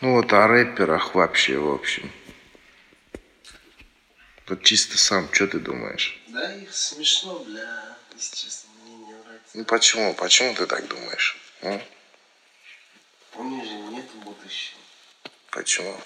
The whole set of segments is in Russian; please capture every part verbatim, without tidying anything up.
Ну вот о рэперах вообще, в общем. Вот чисто сам, что ты думаешь? Да, их смешно, бля, если честно, мне не нравится. Ну почему? Почему ты так думаешь? А? У них же нет будущего. Почему?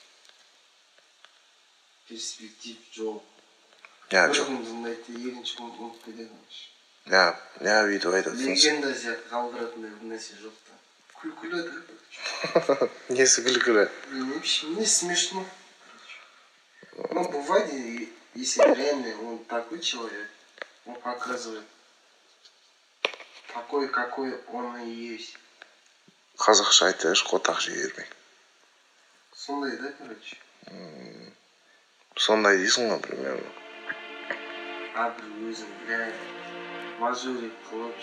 Перспектив жоқ. Я бір жоқ. күнді айтты, екінші күн ұмытып кетеді. Я, я видел этот Легенда сияқты қалдыратындай бір нәрсе жоқ та. Күлкілі да, короче. Несі күлкілі? Білмеймін, мне смешно. Ну, бывает, если реально он такой человек, он показывает такой, какой он и есть. Қазақша айтайыншы, қотақ жей бермей. Сондай, да, короче? Сондай дейсің ғой, примерно. А бір өзін, бля, мажорик қылып.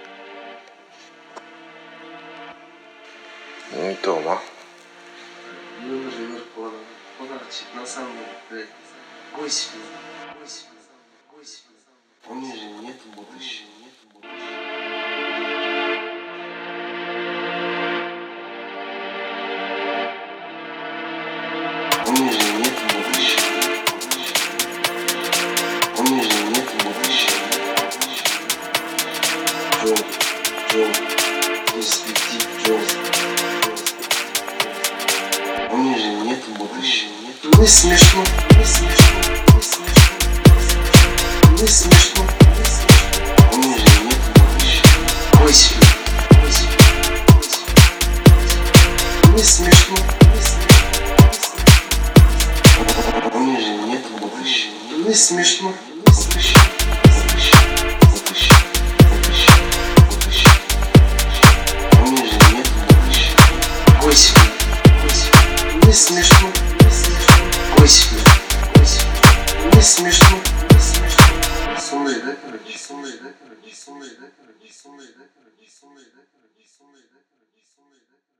Не то, ма? Өмір өріп қалады. Қонақ на самом деле, блядь, гой себе, гой себе, гой себе. У них же нет будущего, нет будущего. У них же нет будущего. У них же нет будущего. Джо, Джо, перспектив, Джо. У них же нет будущего. Не смешно, не смешно, не смешно, не смешно, не смешно. У них же нет будущего. Ой, себе, ой, себе, ой, себе. Не смешно, не смешно, не смешно. У них же нет будущего. Не смешно, не смешно, будущего, будущего, будущего, будущего. У них же нет будущего. Ой, себе, ой, себе. Не смешно. Ой себе, ой себе. Не смешно, не смешно. Сондай, да, короче, сондай, да, короче, сондай, да, короче, сондай, да, короче, сондай, да, короче, сондай, да, короче, сондай, да, короче.